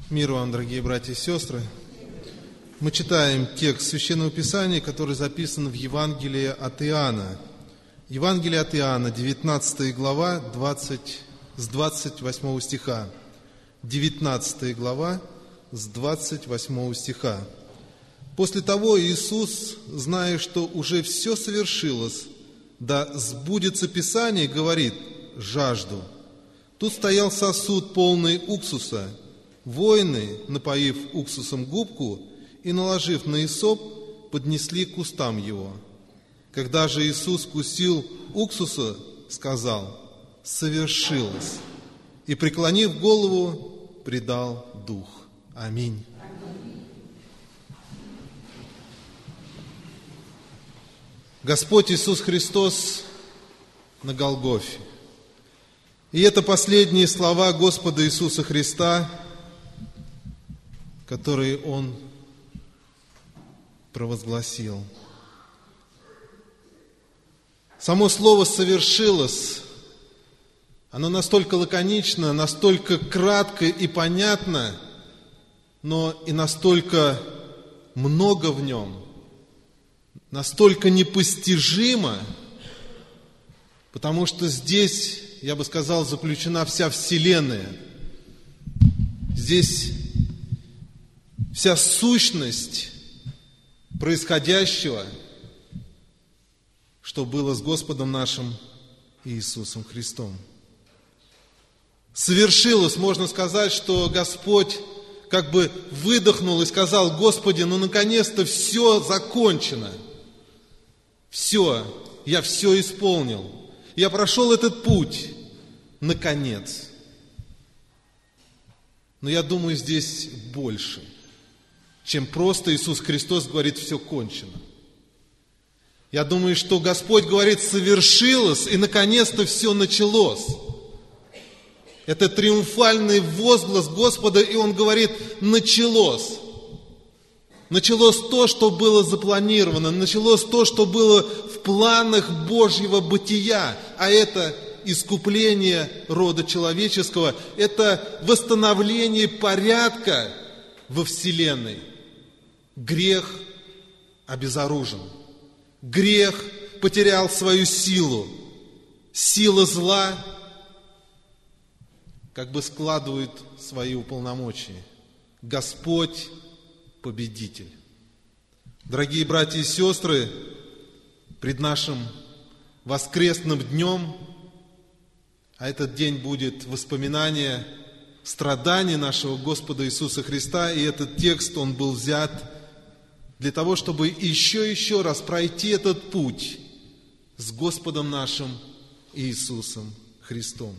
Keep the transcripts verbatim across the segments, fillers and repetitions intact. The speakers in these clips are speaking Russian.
Мир вам, дорогие братья и сестры. Мы читаем текст Священного Писания, который записан в Евангелии от Иоанна. Евангелие от Иоанна, девятнадцатая глава, двадцать, с двадцать восьмого стиха. девятнадцатая глава, с двадцать восьмого стиха. После того Иисус, зная, что уже все совершилось, да сбудется Писание, говорит: жажду. Тут стоял сосуд, полный уксуса. Воины, напоив уксусом губку и наложив на исоп, поднесли к устам его. Когда же Иисус вкусил уксуса, сказал: совершилось. И, преклонив голову, предал дух. Аминь. Господь Иисус Христос на Голгофе. И это последние слова Господа Иисуса Христа, которые Он провозгласил. Само слово «совершилось», оно настолько лаконично, настолько кратко и понятно, но и настолько много в нем, настолько непостижимо, потому что здесь, я бы сказал, заключена вся Вселенная. Здесь вся сущность происходящего, что было с Господом нашим Иисусом Христом. Совершилось, можно сказать, что Господь как бы выдохнул и сказал: Господи, ну наконец-то все закончено. Все, я все исполнил. Я прошел этот путь, наконец. Но я думаю, здесь больше, чем просто Иисус Христос говорит: все кончено. Я думаю, что Господь говорит: совершилось, и наконец-то все началось. Это триумфальный возглас Господа, и Он говорит: началось. Началось то, что было запланировано, началось то, что было в планах Божьего бытия, а это искупление рода человеческого, это восстановление порядка во Вселенной. Грех обезоружен. Грех потерял свою силу. Сила зла как бы складывает свои уполномочия. Господь победитель. Дорогие братья и сестры, пред нашим воскресным днем, а этот день будет воспоминание страданий нашего Господа Иисуса Христа, и этот текст, он был взят для того, чтобы еще и еще раз пройти этот путь с Господом нашим Иисусом Христом.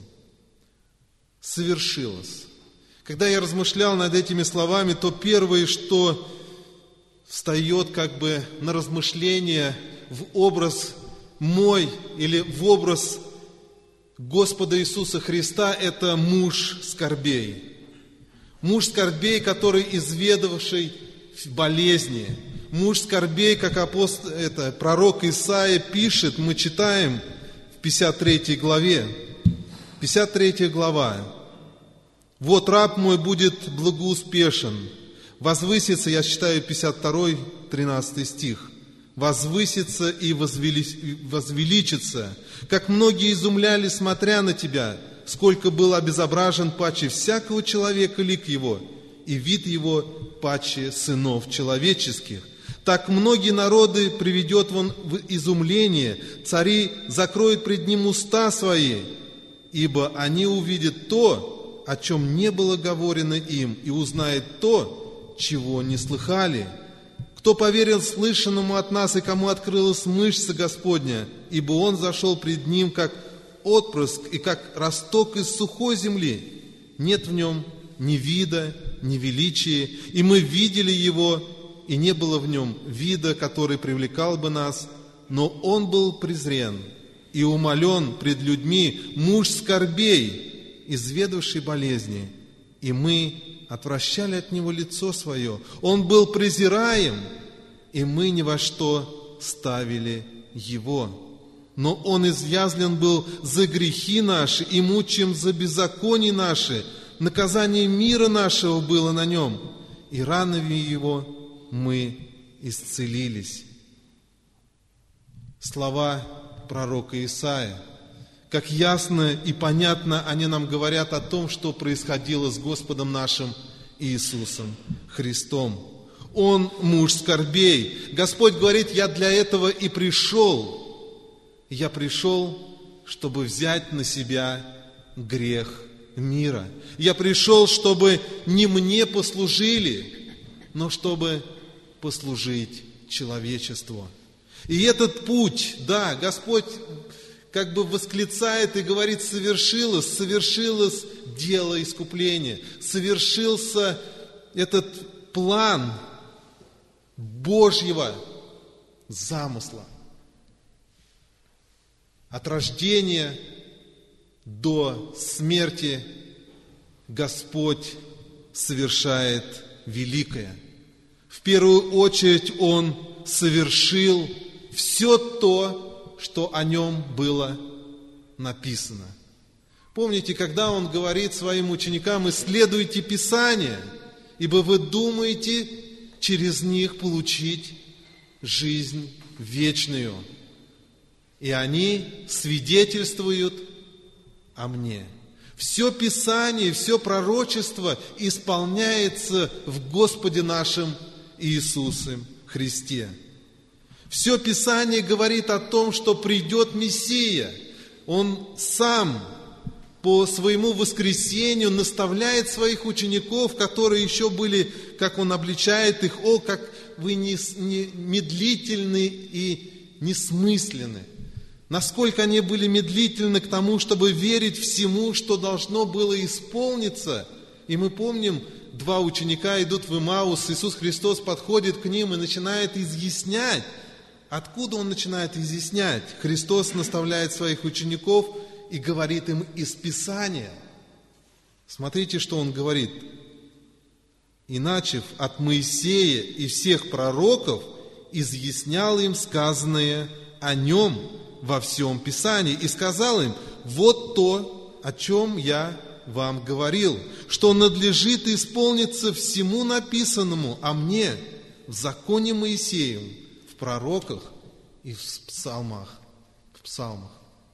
Совершилось. Когда я размышлял над этими словами, то первое, что встает как бы на размышление в образ мой или в образ Господа Иисуса Христа, это муж скорбей. Муж скорбей, который изведавший болезни. Муж скорбей, как апостол, это, пророк Исаия пишет, мы читаем в пятьдесят третьей главе. пятьдесят третья глава. «Вот раб мой будет благоуспешен, возвысится», я читаю пятьдесят второй, тринадцатый стих, «возвысится и возвели, возвеличится, как многие изумляли, смотря на тебя, сколько был обезображен паче всякого человека лик его, и вид его паче сынов человеческих. Так многие народы приведет он в изумление, цари закроют пред ним уста свои, ибо они увидят то, о чем не было говорено им, и узнают то, чего не слыхали. Кто поверил слышанному от нас, и кому открылась мышца Господня, ибо Он зашел пред Ним, как отпрыск и как росток из сухой земли. Нет в Нем ни вида, ни величия, и мы видели Его, и не было в Нем вида, который привлекал бы нас, но Он был презрен и умолен пред людьми, муж скорбей, изведавший болезни, и мы отвращали от Него лицо свое. Он был презираем, и мы ни во что ставили Его. Но Он изъязлен был за грехи наши и мучим за беззаконие наши, наказание мира нашего было на нем, и ранами его мы исцелились». Слова пророка Исаия. Как ясно и понятно они нам говорят о том, что происходило с Господом нашим Иисусом Христом. Он муж скорбей. Господь говорит: «Я для этого и пришел. Я пришел, чтобы взять на себя грех мира. Я пришел, чтобы не мне послужили, но чтобы послужить человечеству». И этот путь, да, Господь как бы восклицает и говорит: совершилось, совершилось дело искупления, совершился этот план Божьего замысла. От рождения до смерти Господь совершает великое. В первую очередь Он совершил все то, что о Нем было написано. Помните, когда Он говорит своим ученикам: исследуйте Писания, ибо вы думаете через них получить жизнь вечную. И они свидетельствуют о Мне. Все Писание, все пророчество исполняется в Господе нашем Иисусе Христе. Все Писание говорит о том, что придет Мессия. Он сам по своему воскресению наставляет своих учеников, которые еще были, как Он обличает их: «О, как вы не, не, медлительны и несмысленны». Насколько они были медлительны к тому, чтобы верить всему, что должно было исполниться. И мы помним, два ученика идут в Имаус, Иисус Христос подходит к ним и начинает изъяснять. Откуда Он начинает изъяснять? Христос наставляет своих учеников и говорит им из Писания. Смотрите, что Он говорит. «И начав от Моисея и всех пророков, изъяснял им сказанное о Нем во всем Писании, и сказал им: вот то, о чем я вам говорил, что надлежит исполниться всему написанному о мне в законе Моисеевом, в пророках и в псалмах». В псалмах.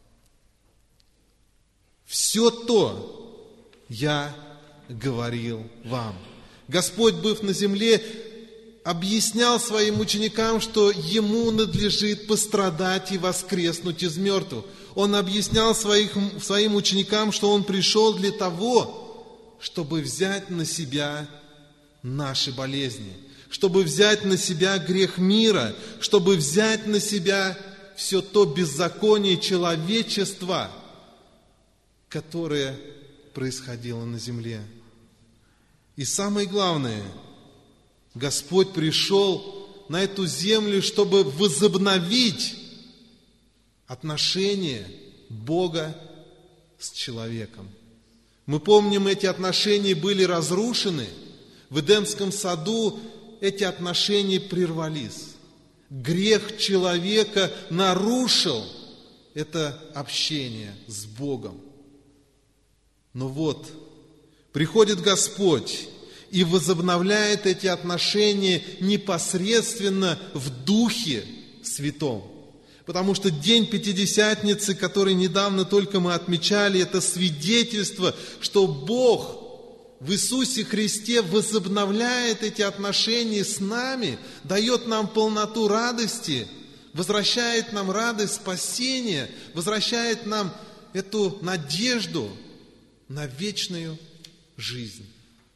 Все то я говорил вам. Господь, быв на земле, объяснял своим ученикам, что Ему надлежит пострадать и воскреснуть из мертвых. Он объяснял своих, своим ученикам, что Он пришел для того, чтобы взять на себя наши болезни, чтобы взять на себя грех мира, чтобы взять на себя все то беззаконие человечества, которое происходило на земле. И самое главное, Господь пришел на эту землю, чтобы возобновить отношения Бога с человеком. Мы помним, эти отношения были разрушены. В Эдемском саду эти отношения прервались. Грех человека нарушил это общение с Богом. Но вот, приходит Господь и возобновляет эти отношения непосредственно в Духе Святом. Потому что день Пятидесятницы, который недавно только мы отмечали, это свидетельство, что Бог в Иисусе Христе возобновляет эти отношения с нами, дает нам полноту радости, возвращает нам радость спасения, возвращает нам эту надежду на вечную жизнь.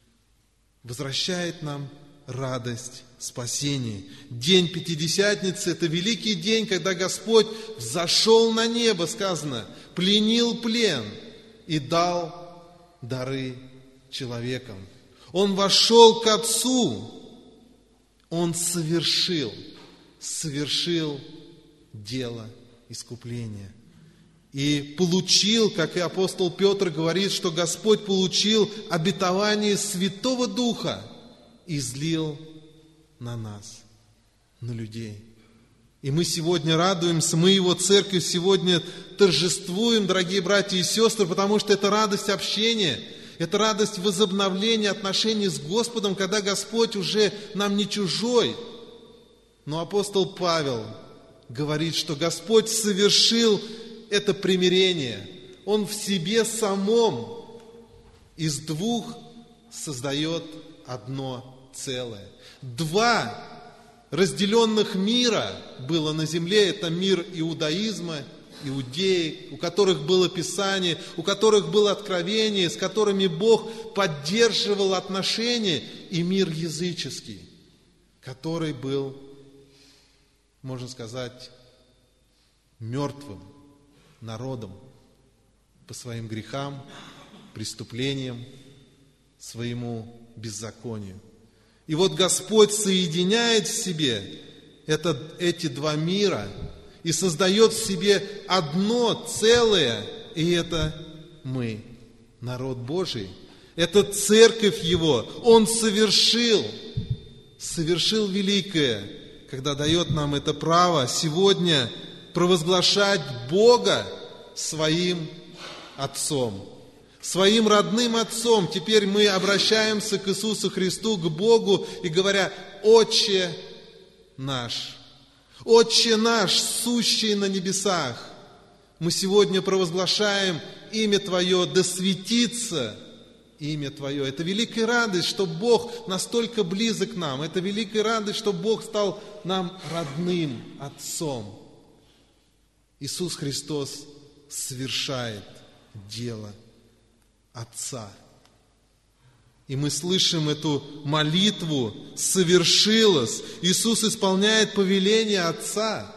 Возвращает нам радость спасения. День Пятидесятницы – это великий день, когда Господь взошел на небо, сказано, пленил плен и дал дары человекам. Он вошел к Отцу, Он совершил, совершил дело искупления. И получил, как и апостол Петр говорит, что Господь получил обетование Святого Духа и излил на нас, на людей. И мы сегодня радуемся, мы Его церковь сегодня торжествуем, дорогие братья и сестры, потому что это радость общения, Это радость возобновления отношений с Господом, когда Господь уже нам не чужой. Но апостол Павел говорит, что Господь совершил это примирение. Он в себе самом из двух создает одно целое. Два разделенных мира было на земле. Это мир иудаизма, иудеи, у которых было Писание, у которых было откровение, с которыми Бог поддерживал отношения, и мир языческий, который был, можно сказать, мертвым народом по своим грехам, преступлениям, своему беззаконию. И вот Господь соединяет в себе это, эти два мира и создает в себе одно целое, и это мы, народ Божий. Это церковь Его. Он совершил, совершил великое, когда дает нам это право сегодня провозглашать Бога своим Отцом, своим родным Отцом. Теперь мы обращаемся к Иисусу Христу, к Богу, и говоря: «Отче наш, Отче наш, сущий на небесах». Мы сегодня провозглашаем имя Твое, да светится имя Твое. Это великая радость, что Бог настолько близок к нам. Это великая радость, что Бог стал нам родным Отцом. Иисус Христос совершает дело Отца. И мы слышим эту молитву: «Совершилось». Иисус исполняет повеление Отца.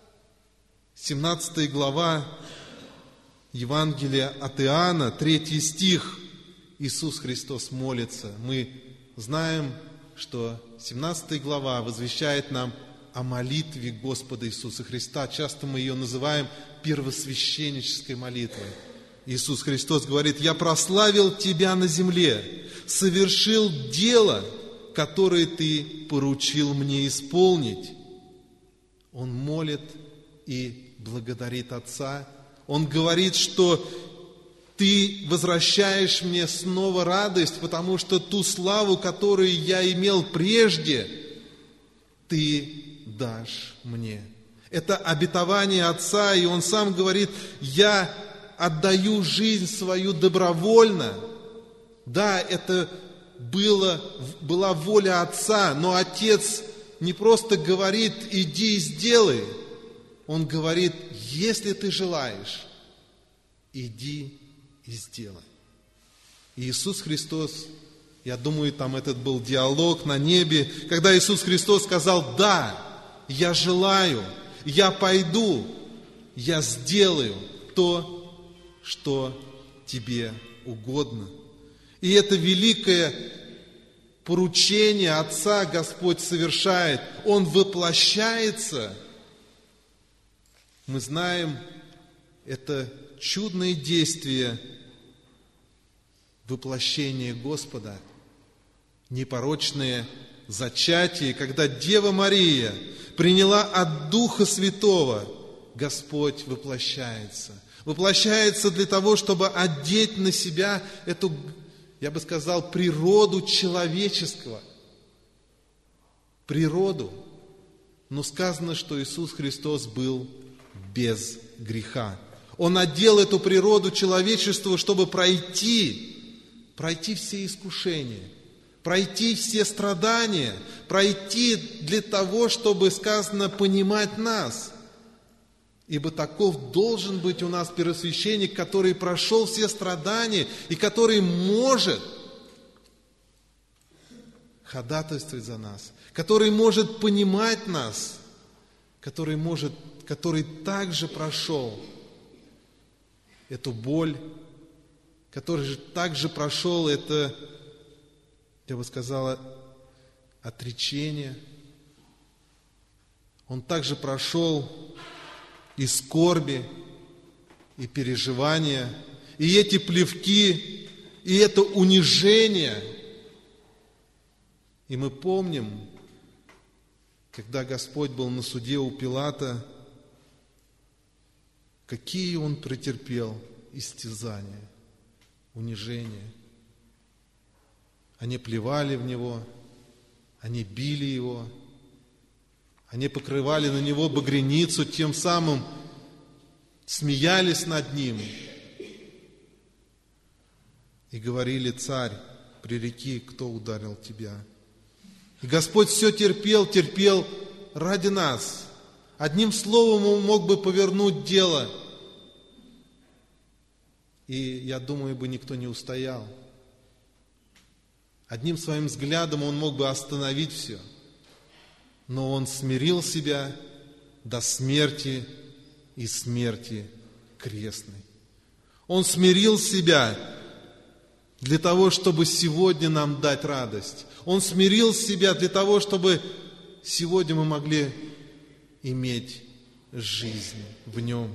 семнадцатая глава Евангелия от Иоанна, третий стих. Иисус Христос молится. Мы знаем, что семнадцатая глава возвещает нам о молитве Господа Иисуса Христа. Часто мы ее называем первосвященнической молитвой. Иисус Христос говорит: «Я прославил Тебя на земле, совершил дело, которое Ты поручил мне исполнить». Он молит и благодарит Отца. Он говорит, что Ты возвращаешь мне снова радость, потому что ту славу, которую я имел прежде, Ты дашь мне. Это обетование Отца, и Он сам говорит: «Я отдаю жизнь свою добровольно». Да, это было, была воля Отца, но Отец не просто говорит: «Иди и сделай». Он говорит: «Если ты желаешь, иди и сделай». И Иисус Христос, я думаю, там этот был диалог на небе, когда Иисус Христос сказал: «Да, я желаю, я пойду, я сделаю то, что тебе угодно». И это великое поручение Отца Господь совершает. Он воплощается. Мы знаем, это чудное действие воплощения Господа, непорочное зачатие, когда Дева Мария приняла от Духа Святого, Господь воплощается. Воплощается для того, чтобы одеть на себя эту, я бы сказал, природу человеческого. Природу. Но сказано, что Иисус Христос был без греха. Он одел эту природу человечества, чтобы пройти, пройти все искушения, пройти все страдания, пройти для того, чтобы, сказано, понимать нас. Ибо таков должен быть у нас первосвященник, который прошел все страдания и который может ходатайствовать за нас, который может понимать нас, который может, который также прошел эту боль, который же также прошел это, я бы сказала, отречение. Он также прошел и скорби, и переживания, и эти плевки, и это унижение. И мы помним, когда Господь был на суде у Пилата, какие Он претерпел истязания, унижения. Они плевали в Него, они били Его, они покрывали на Него багряницу, тем самым смеялись над Ним и говорили: «Царь, пререки, кто ударил Тебя». И Господь все терпел, терпел ради нас. Одним словом Он мог бы повернуть дело, и, я думаю, бы никто не устоял. Одним своим взглядом Он мог бы остановить все, но Он смирил себя до смерти и смерти крестной. Он смирил себя для того, чтобы сегодня нам дать радость. Он смирил себя для того, чтобы сегодня мы могли иметь жизнь в Нем.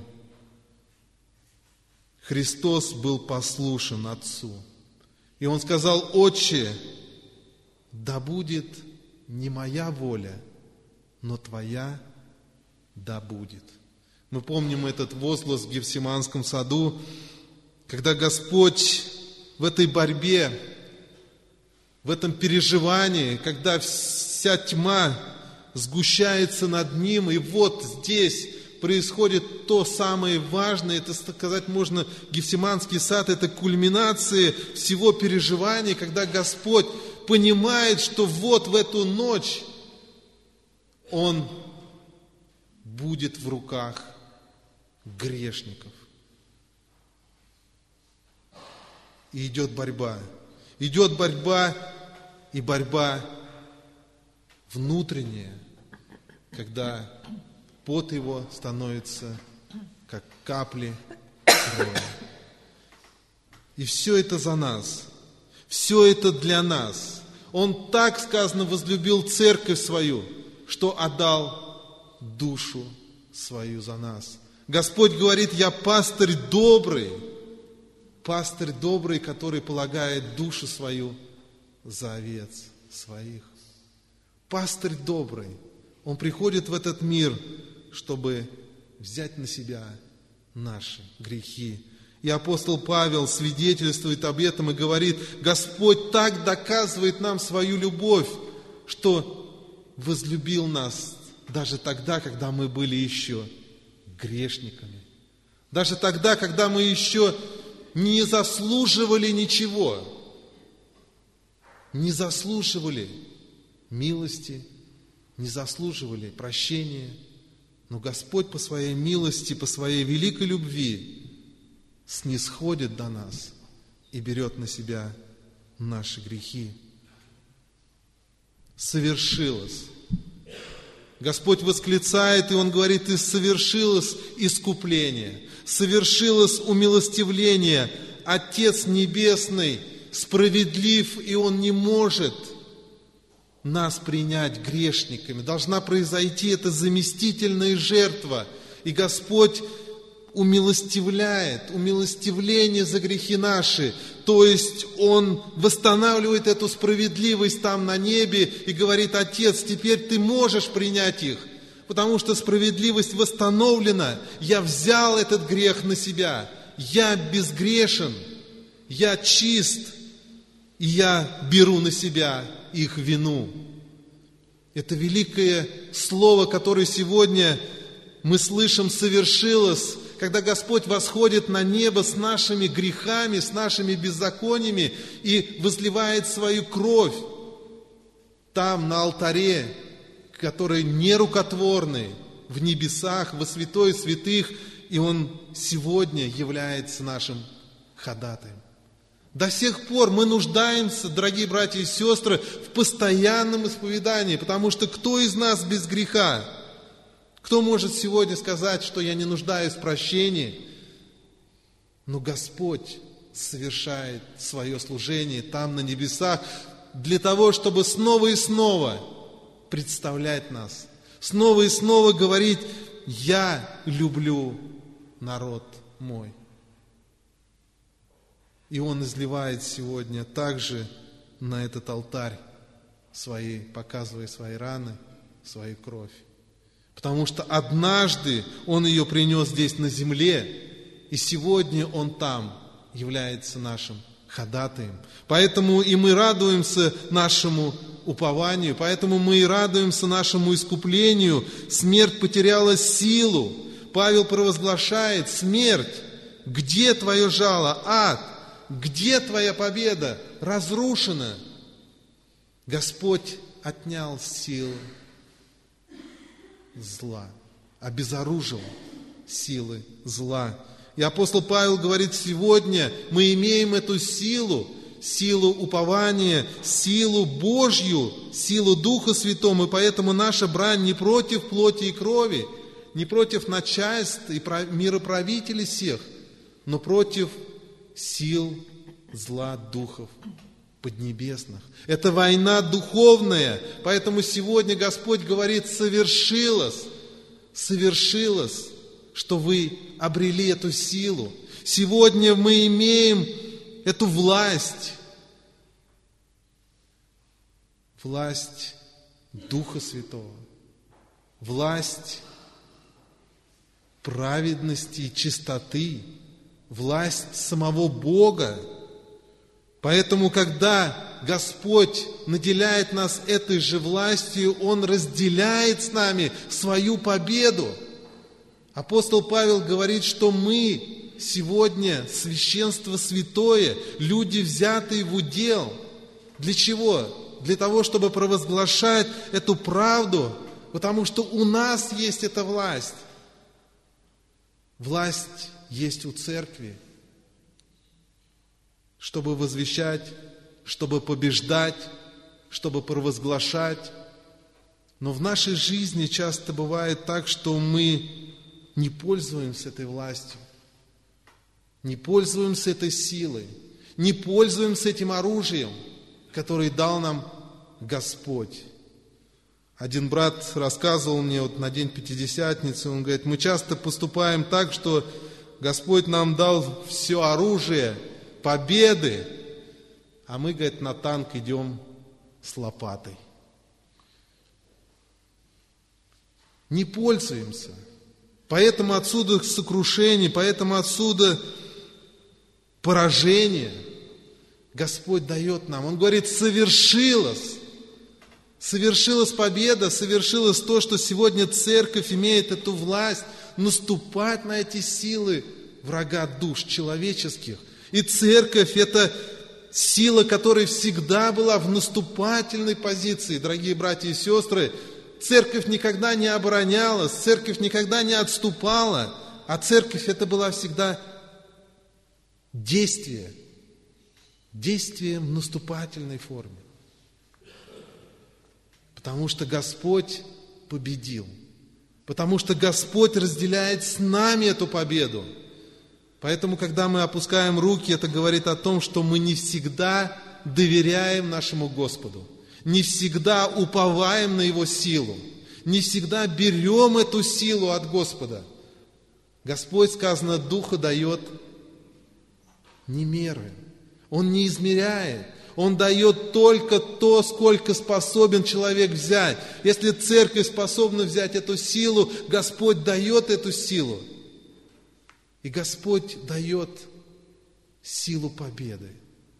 Христос был послушен Отцу. И Он сказал: «Отче, да будет не моя воля, но Твоя да будет». Мы помним этот возглас в Гефсиманском саду, когда Господь в этой борьбе, в этом переживании, когда вся тьма сгущается над Ним, и вот здесь происходит то самое важное, это сказать можно, Гефсиманский сад, это кульминация всего переживания, когда Господь понимает, что вот в эту ночь Он будет в руках грешников. И идет борьба. Идет борьба, и борьба внутренняя, когда пот его становится, как капли крови. И все это за нас. Все это для нас. Он так, сказано, возлюбил церковь свою, что отдал душу свою за нас. Господь говорит: «Я пастырь добрый». Пастырь добрый, который полагает душу свою за овец своих. Пастырь добрый. Он приходит в этот мир, чтобы взять на себя наши грехи. И апостол Павел свидетельствует об этом и говорит: Господь так доказывает нам свою любовь, что возлюбил нас даже тогда, когда мы были еще грешниками. Даже тогда, когда мы еще не заслуживали ничего, не заслуживали милости, не заслуживали прощения, но Господь по своей милости, по своей великой любви снисходит до нас и берет на себя наши грехи. Совершилось. Господь восклицает, и Он говорит: и совершилось искупление, совершилось умилостивление. Отец Небесный справедлив, и Он не может нас принять грешниками. Должна произойти эта заместительная жертва. И Господь умилостивляет, умилостивление за грехи наши. То есть Он восстанавливает эту справедливость там на небе и говорит: Отец, теперь Ты можешь принять их, потому что справедливость восстановлена. Я взял этот грех на себя. Я безгрешен, я чист, и я беру на себя их вину. Это великое слово, которое сегодня мы слышим, совершилось, когда Господь восходит на небо с нашими грехами, с нашими беззакониями и возливает свою кровь там, на алтаре, который нерукотворный, в небесах, во святой святых, и Он сегодня является нашим ходатаем. До сих пор мы нуждаемся, дорогие братья и сестры, в постоянном исповедании, потому что кто из нас без греха? Кто может сегодня сказать, что я не нуждаюсь в прощении? Но Господь совершает свое служение там, на небесах, для того, чтобы снова и снова представлять нас, снова и снова говорить: «Я люблю народ мой». И Он изливает сегодня также на этот алтарь свои, показывая свои раны, свою кровь. Потому что однажды Он ее принес здесь на земле, и сегодня Он там является нашим ходатаем. Поэтому и мы радуемся нашему упованию, поэтому мы и радуемся нашему искуплению. Смерть потеряла силу. Павел провозглашает: смерть, где твое жало? Ад, где твоя победа? Разрушена. Господь отнял силы зла, обезоружил силы зла. И апостол Павел говорит: сегодня мы имеем эту силу, силу упования, силу Божью, силу Духа Святого, и поэтому наша брань не против плоти и крови, не против начальств и мироправителей всех, но против сил зла духов поднебесных. Это война духовная, поэтому сегодня Господь говорит: совершилось, совершилось, что вы обрели эту силу. Сегодня мы имеем эту власть, власть Духа Святого, власть праведности и чистоты, власть самого Бога. Поэтому, когда Господь наделяет нас этой же властью, Он разделяет с нами свою победу. Апостол Павел говорит, что мы сегодня священство святое, люди, взятые в удел. Для чего? Для того, чтобы провозглашать эту правду, потому что у нас есть эта власть. Власть есть у церкви, чтобы возвещать, чтобы побеждать, чтобы провозглашать. Но в нашей жизни часто бывает так, что мы не пользуемся этой властью, не пользуемся этой силой, не пользуемся этим оружием, которое дал нам Господь. Один брат рассказывал мне вот на день Пятидесятницы, он говорит: мы часто поступаем так, что Господь нам дал все оружие победы, а мы, говорит, на танк идем с лопатой. Не пользуемся. Поэтому отсюда сокрушение, поэтому отсюда поражение Господь дает нам. Он говорит: совершилось. Совершилась победа, совершилось то, что сегодня церковь имеет эту власть наступать на эти силы врага душ человеческих. И церковь – это сила, которая всегда была в наступательной позиции. Дорогие братья и сестры, церковь никогда не оборонялась, церковь никогда не отступала, а церковь – это была всегда действие, действие в наступательной форме. Потому что Господь победил. Потому что Господь разделяет с нами эту победу. Поэтому, когда мы опускаем руки, это говорит о том, что мы не всегда доверяем нашему Господу. Не всегда уповаем на Его силу. Не всегда берем эту силу от Господа. Господь, сказано, Духа дает не меры. Он не измеряет. Он дает только то, сколько способен человек взять. Если церковь способна взять эту силу, Господь дает эту силу. И Господь дает силу победы.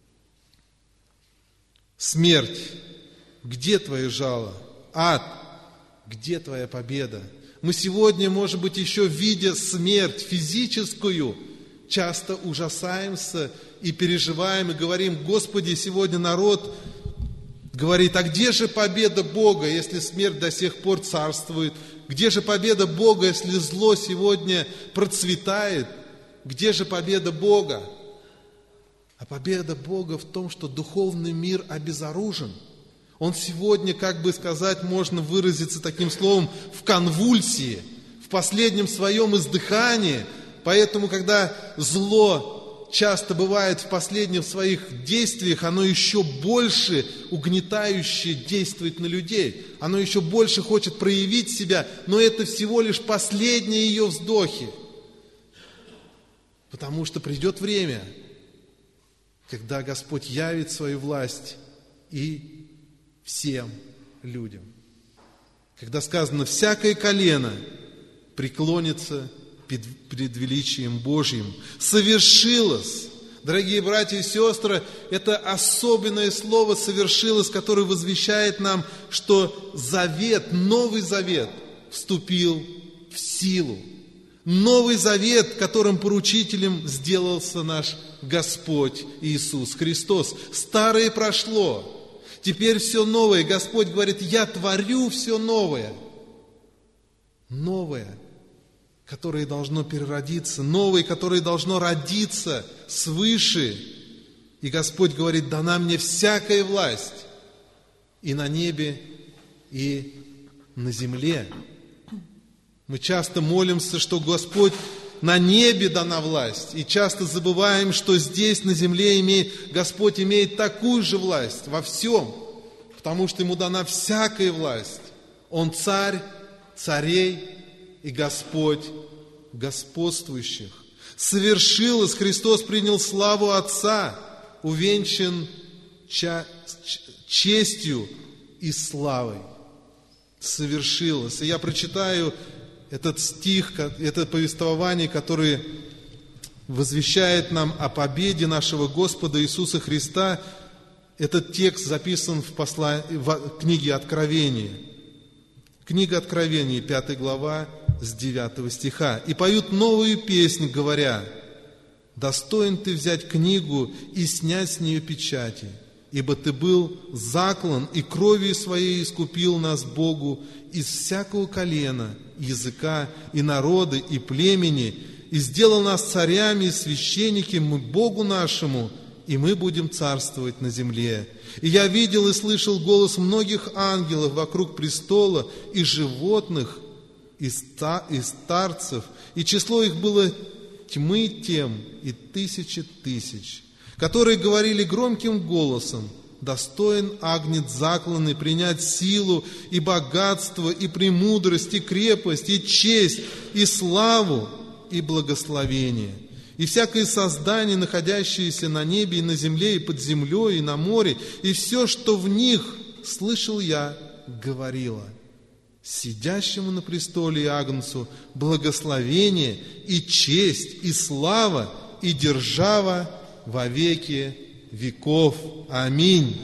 Смерть, где твое жало? Ад, где твоя победа? Мы сегодня, может быть, еще видя смерть физическую, часто ужасаемся и переживаем, и говорим: Господи, сегодня народ говорит: а где же победа Бога, если смерть до сих пор царствует? Где же победа Бога, если зло сегодня процветает? Где же победа Бога? А победа Бога в том, что духовный мир обезоружен. Он сегодня, как бы сказать, можно выразиться таким словом, в конвульсии, в последнем своем издыхании. Поэтому, когда зло часто бывает в последних своих действиях, оно еще больше угнетающе действует на людей. Оно еще больше хочет проявить себя, но это всего лишь последние ее вздохи. Потому что придет время, когда Господь явит свою власть и всем людям. Когда сказано: всякое колено преклонится пред величием Божьим. Совершилось, Дорогие братья и сестры, это особенное слово совершилось, которое возвещает нам, что завет, Новый Завет вступил в силу. Новый Завет, которым поручителем сделался наш Господь Иисус Христос. Старое прошло, теперь все новое. Господь говорит: я творю все новое. Новое, которое должно переродиться, новое, которое должно родиться свыше. И Господь говорит: дана мне всякая власть и на небе, и на земле. Мы часто молимся, что Господь на небе дана власть, и часто забываем, что здесь, на земле, имеет, Господь имеет такую же власть во всем, потому что Ему дана всякая власть. Он царь царей и Господь господствующих. Совершилось, Христос принял славу Отца, увенчан ча- честью и славой. Совершилось. И я прочитаю этот стих, это повествование, которое возвещает нам о победе нашего Господа Иисуса Христа. Этот текст записан в, посла... в книге Откровения. Книга Откровения, пятая глава, с девятого стиха. «И поют новую песнь, говоря: достоин ты взять книгу и снять с нее печати, ибо ты был заклан, и кровью своей искупил нас Богу из всякого колена, языка и народа, и племени, и сделал нас царями и священниками Богу нашему, и мы будем царствовать на земле. И я видел и слышал голос многих ангелов вокруг престола, и животных, и, ста, и старцев, и число их было тьмы тем, и тысячи тысяч, которые говорили громким голосом: достоин агнец закланный принять силу, и богатство, и премудрость, и крепость, и честь, и славу, и благословение. И всякое создание, находящееся на небе и на земле, и под землей, и на море, и все, что в них, слышал я, говорило: сидящему на престоле и агнцу благословение, и честь, и слава, и держава во веки веков. Аминь».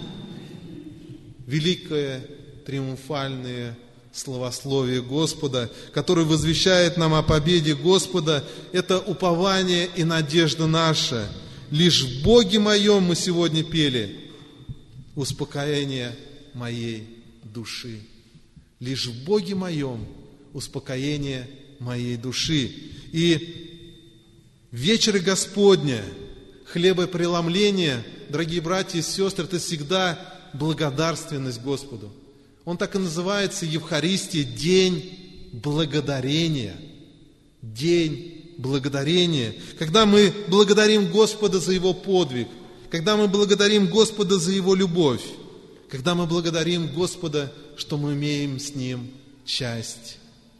Великое триумфальное словословие Господа, которое возвещает нам о победе Господа, это упование и надежда наша. Лишь в Боге моем, мы сегодня пели, успокоение моей души. Лишь в Боге моем успокоение моей души. И вечеры Господня, хлебопреломление, дорогие братья и сестры, это всегда благодарственность Господу. Он так и называется, Евхаристия, День Благодарения. День Благодарения. Когда мы благодарим Господа за Его подвиг, когда мы благодарим Господа за Его любовь, когда мы благодарим Господа, что мы имеем с Ним часть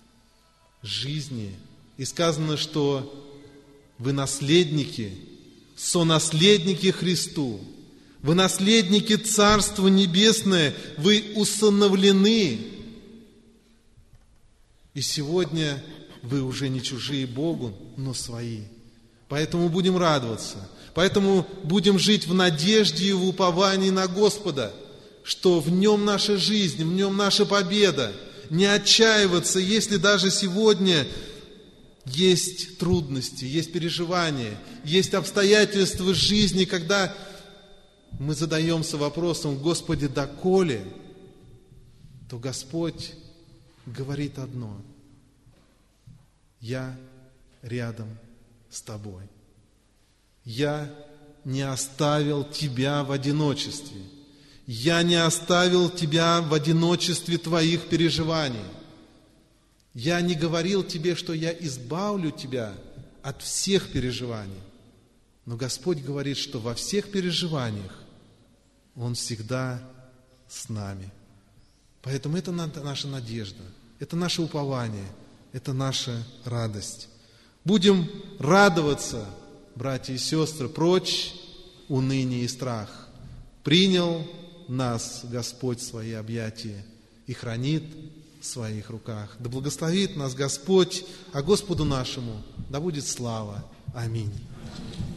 жизни. И сказано, что вы наследники, сонаследники Христу, вы наследники Царства Небесное, вы усыновлены. И сегодня вы уже не чужие Богу, но свои. Поэтому будем радоваться. Поэтому будем жить в надежде и в уповании на Господа, что в Нем наша жизнь, в Нем наша победа. Не отчаиваться, если даже сегодня есть трудности, есть переживания, есть обстоятельства жизни, когда мы задаемся вопросом: Господи, доколе? То Господь говорит одно: я рядом с тобой. Я не оставил тебя в одиночестве. Я не оставил тебя в одиночестве твоих переживаний. Я не говорил тебе, что я избавлю тебя от всех переживаний. Но Господь говорит, что во всех переживаниях Он всегда с нами. Поэтому это наша надежда, это наше упование, это наша радость. Будем радоваться, братья и сестры, прочь уныние и страх. Принял нас Господь в свои объятия и хранит в своих руках. Да благословит нас Господь, а Господу нашему да будет слава. Аминь.